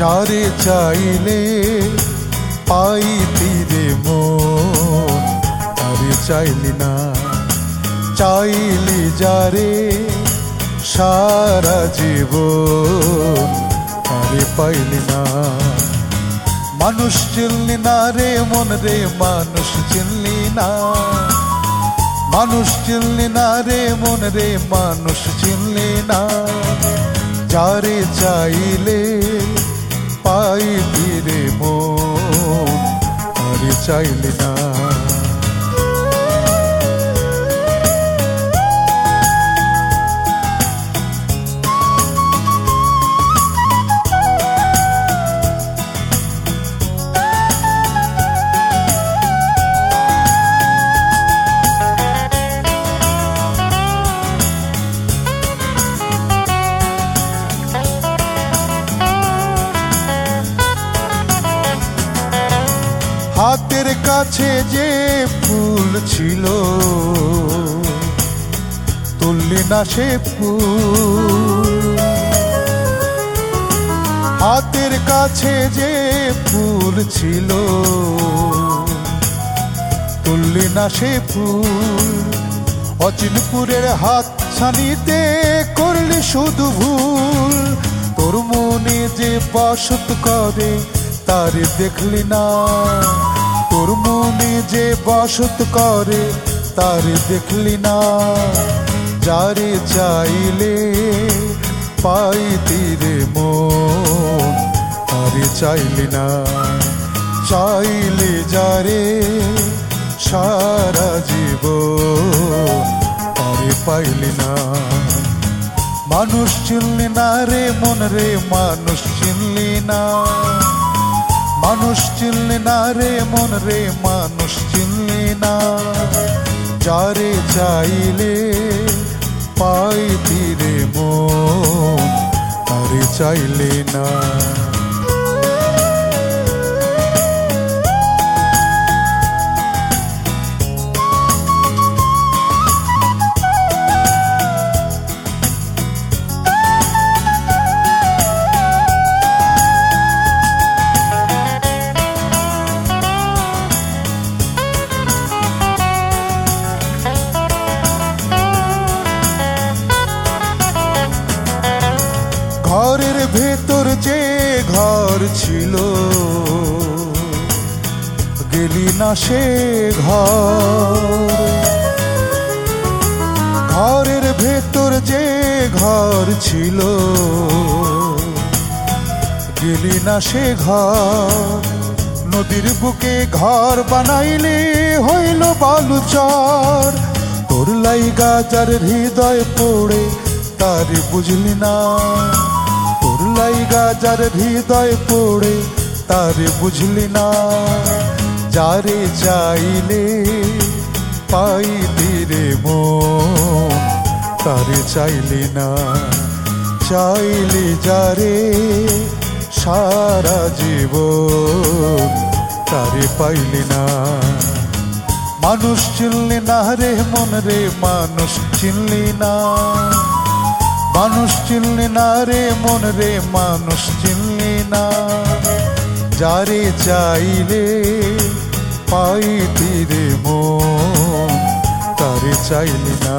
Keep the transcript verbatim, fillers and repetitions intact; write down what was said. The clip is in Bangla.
যারে চাইলে পাইতি রে মন, তারে চাইলি না। চাইলি যারে সারা জীবন, তারে পাইলি না। মানুষ চিনলি না রে মন রে, মানুষ চিনলি না। মানুষ চিনলি না রে মন রে, মানুষ চিনলি না। যারে চাইলে পাইতি রে মন, তারে চাইলি না। হাতের কাছে যে ফুল ছিল, তুললি না সে ফুল। হাতের কাছে যে ফুল ছিল, তুললি না সে ফুল। অচিনপুরের হাত ছানিতে করলি শুধু ভুল। তোর মনে যে বসত করে তারে দেখলি না। তোর মনে যে বসত করে তারে দেখলি না। যারে চাইলে পাইতি রে মন, তারে চাইলি না। চাইলে যারে সারা জীবন, তারে পাইলি না। মানুষ চিনলি না রে মন রে, মানুষ চিনলি না। মানুষ চিনলি না রে মন রে, মানুষ চিনলি না। যারে চাইলে পাইতি রে মন, তারে চাইলি না। ঘরের ভেতর যে ঘর ছিল, গেলি না সে ঘর। ঘরের ভেতর যে ঘর ছিল, গেলি না সে ঘর। নদীর বুকে ঘর বানাইলে হইল বালুচর। তোর লাইগা যার হৃদয় পড়ে তারে বুঝলি না। তোর লাইগা যার হৃদয় পড়ে তারে বুঝলি না। যারে চাইলে পাইতি রে মন, তারে চাইলি না। চাইলি যারে সারা জীবন, তারে পাইলি না। মানুষ চিনলি না রে মন রে, মানুষ চিনলি না। মানুষ চিনলি না রে মন রে, মানুষ চিনলি না। যারে চাইলে পাইতি রে মন, তারে চাইলি না।